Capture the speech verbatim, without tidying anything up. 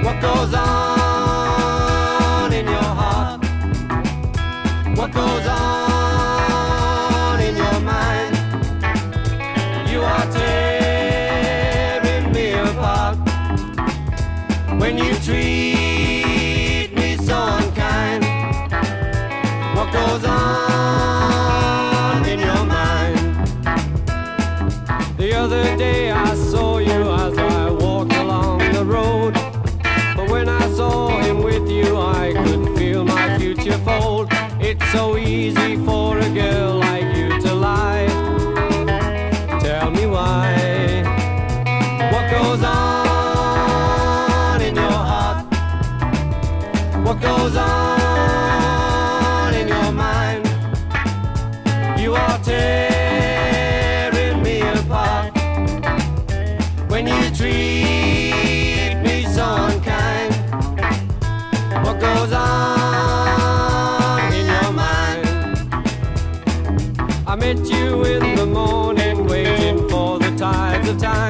What goes on in your heart? What goes on in your mind? You are tearing me apart when you treat me so unkind. What goes on in your mind? The other day I saw you as I walked along the road, but when I saw him with you I could feel my future fold. It's so easy for a girl like you to lie. Tell me why. What goes on in your heart? What goes on in your mind? You are tearing me apart when you treat me so unkind. What goes on in your mind? I met you in the morning waiting for the tides of time.